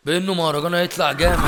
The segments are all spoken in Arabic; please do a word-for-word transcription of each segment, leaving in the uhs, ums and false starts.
بانه مهرجان هيطلع جامد.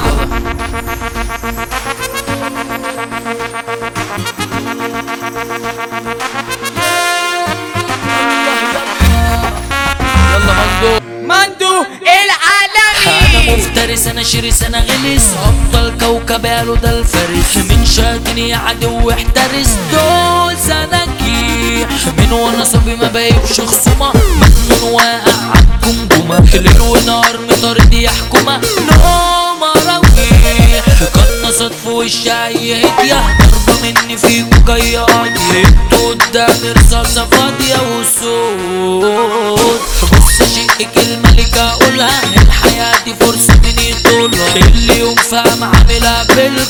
يلا مندو مندو العالمي. انا مفترس انا شرس انا غلس، افضل كوكب قالوا ده الفارس، من شاتني عدو احترس، دول سناكي من وانا صبي ما بايبش خصومه، مجنون واقع عالجمجمه، ليل ونهار مطارد يحكمه، نوم اراويح قنصت في وشي اي هديه، ضربه مني فيكو جايه قاضيه، انتوا قدامي رصاصه فاضيه وصوت. بص اشق كلمه لك اقولها، الحياه دي فرصه مين يطولها، اللي يوم فاهم عاملها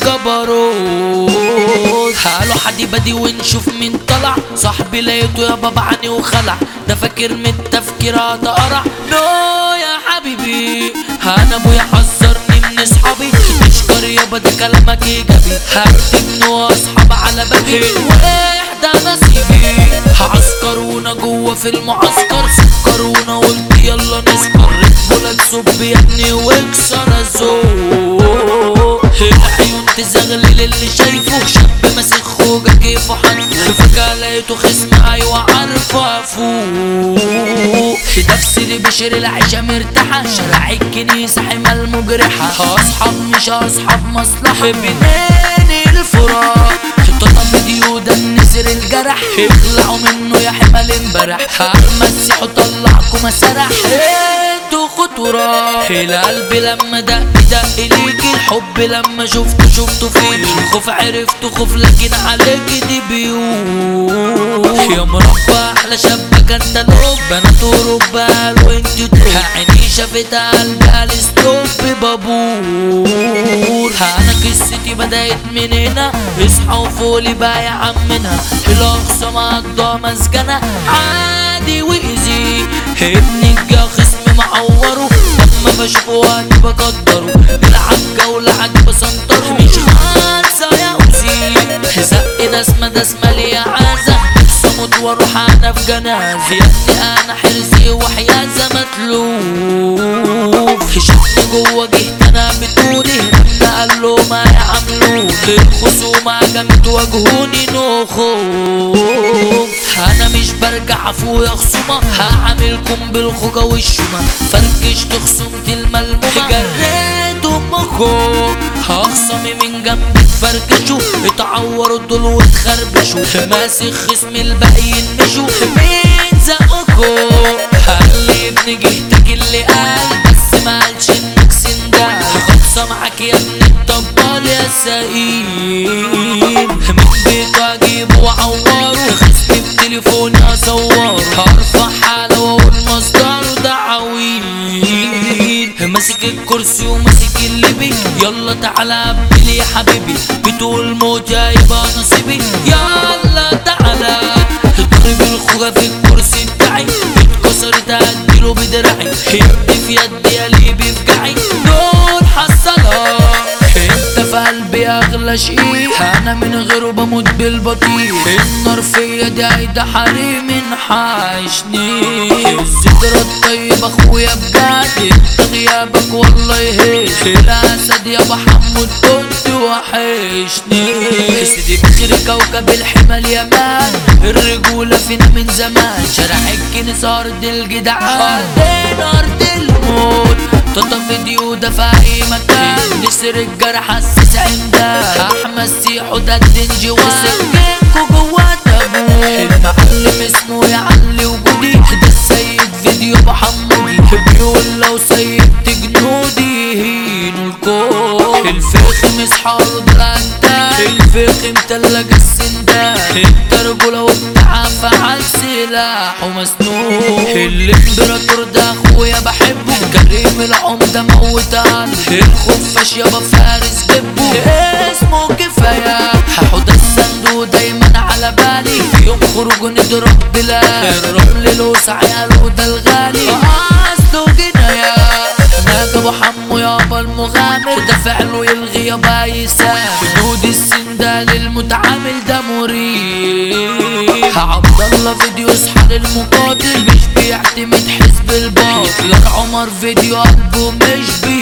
بالجبروت. قالوا حديبه دي ونشوف مين طلع، صاحبي لقيته يا بابا عني وخلع، ده فاكر من التفكير هتقرع، نو يا حبيبي انا ابويا حذرني من اصحابي، تشكر يابا ده كلامك ايجابي، هكتب اصحاب على بابي، واحدة نصيبي هعسكرونا جوه في المعسكر، سكرونا قلت يلا نسكر، رجولك صب يا ابني واكسر الذوق، العيون تزغلل اللي شايفه، شاب ماسك خوجة كيفه حنفه، فجأة لقيته خصم ايوه عارفه افوق، ده في سيري بشير العيشة مرتاحة، شارع الكنيسة حمى المجرحة، اصحاب مش اصحاب مصلحة، بناني الفراق طلع فيديو ده النسر الجرح، اخلعوا منه يا حمال امبارح، هرمسح وطلعكم مسرح، انتوا خطورة، القلب لما دق دق ليكي، الحب لما شفته شفته فيكي، الخوف عرفته خوف لكن عليكي دي بيوت، يا مربى احلى شابة كانت لوب، بنات اوروبا قالوا انتوا تروب، عيني شافتها قلبها الستوب بابور، انا قصتي بدأت من هنا، اصحى وفولي بقى يا عمنا، الاقصى مقضى مسجنة عادي وايزي، ابنك يا خصم معوره، لما بشوفه وقت بقدره، بلعب جولة عجبة سنطره، مش خالصة يا اوزي، زق دسمة دسمة ليا عازة، نفسي اموت واروح انا في جنازة، يا ابني انا حرزي وحيازة متلوف، شفني جوه جهت انا بتقولي، قال له ما يعملوه، الخصومة جامد واجهوني نو خوف، انا مش برجع فوق يا خصومة، هعملكم بالخوجة والشومة، فركشت خصومتي الملمومة، جريت امكم، هخصمي من جنبي تفركشوا، اتعوروا دول واتخربشوا، ماسك خصم الباقي ينمشوا، مين زقكم؟ قال لي ابن جهتك اللي قال، بس ما قالش انك سندال، خلصة معاك يا ابن الطبال يا سقيم، من بيته اجيبه واعوره، خصمي بتليفوني اصوره، هرفع حاله واقول مصدره ده عويل، ماسك الكرسي وماسك الليبي، يلا تعالى قبلي يا حبيبي، بتقول موت يا يبقى نصيبي، يلا تعالى ضرب الخوجة في الكرسي بتاعي، اتكسرت اديله بدراعي، يدي في يدي يا اللي بيفجعي، دول حصلة انت في قلبي اغلى شيء، انا من غيره بموت بالبطيء، النار فيا دي عايدة حريم حاشني، الذكرى الطيب اخويا بجد، انت غيابك والله يهز، الاسد يا محمود كنت وحشني، سيدي بخير كوكب الحمل يمان، الرجولة فينا من زمان، شارع الكنيسة ارض الجدعان، ارضنا ارض الموت، تطف فيديو ده في اي مكان، نسر الجرح حسس عندها، احمد سيحو ده الدنجي وسكنكو جوا تابوت، المعلم اسمه يعلي وجودي، ده السيد فيديو محمودي، بيقول لو سيبت جنودي يهينوا الكون، الفخم اصحاله ده الانتاج، الفخم تلاجة السندان، الترجولة والتعافى على السلاح ومسنون، الامبراطور ده اخويا بحبه، كريم العمدة موت قلبي، الخفاش يابا فارس جبه، اسمه كفاية، حوده الصندوق دايما على بالي، في يوم خروج نضرب بلاد، الرمل لوسع يالو ده الغالي، اصله جناية، ناجي ابو حمو يابا المغامر، ده فعله يلغي يابا يسام، جنود السندال المتعامل ده مريح، عبد الله فيديو اصحى للمقاتل، مش بيعتمد حزب الباطل، عمر فيديو قلبه مش بي